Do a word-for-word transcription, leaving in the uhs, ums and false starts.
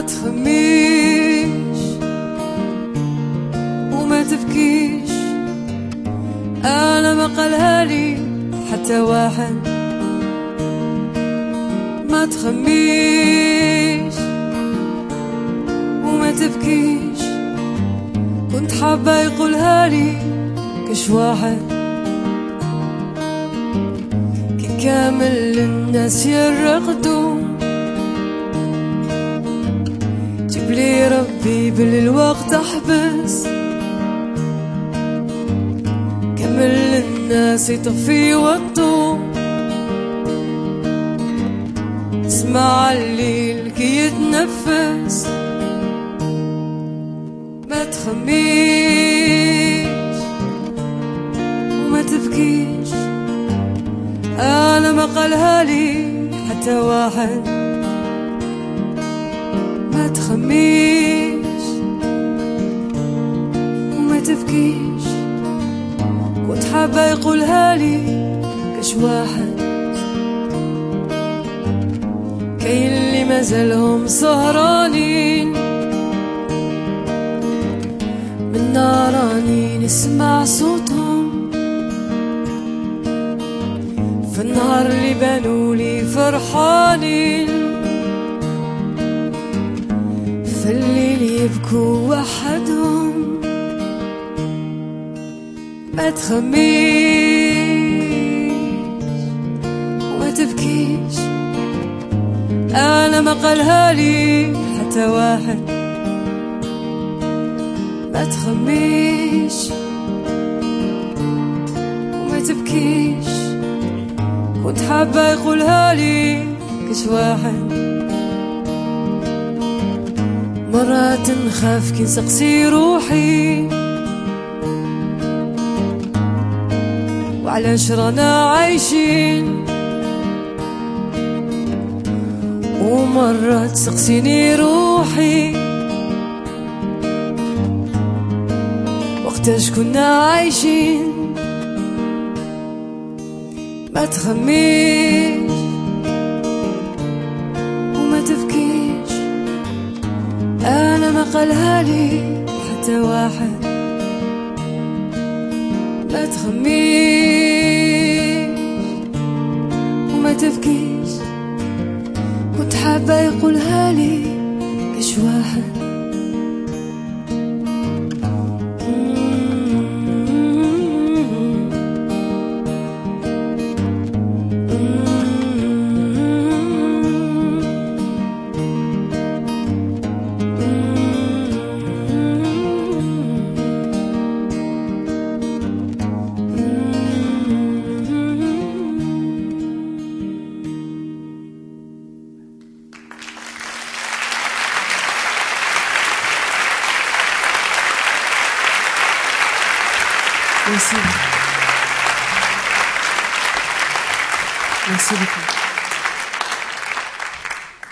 تخميش وما تبكيش، أنا ما قالها لي حتى واحد. ما تخميش وما تبكيش، كنت حابة يقولها لي كش واحد. كي كامل الناس يرقدوا جبلي ربي بالوقت أحبس، كامل الناس يطفي وطو، اسمع الليل كي يتنفس. ما تخميش وما تبكيش، أنا ما قالها لي حتى واحد. ما تخميش وما تبكيش، كنت حابة يقولها لي كش واحد. كاين اللي مازالهم سهرانين، من ناراني نسمع صوتهم، في النهار اللي بانولي فرحانين، في الليل يبكوا وحدهم. ما تخميش وما تبكيش، أنا ما قالها لي حتى واحد. ما تخميش وما تبكيش، كنت حابة يقولها لي كش واحد. مرات نخاف كي نسقسي روحي وعلاش رانا عايشين، ومرات تسقسيني روحي وقتاش كنا عايشين. ما تخميش وما تبكيش، أنا ما قالها لي حتى واحد. ما تخميش وما تبكيش، كنت حابة يقولها لي كش واحد. Merci. Merci beaucoup.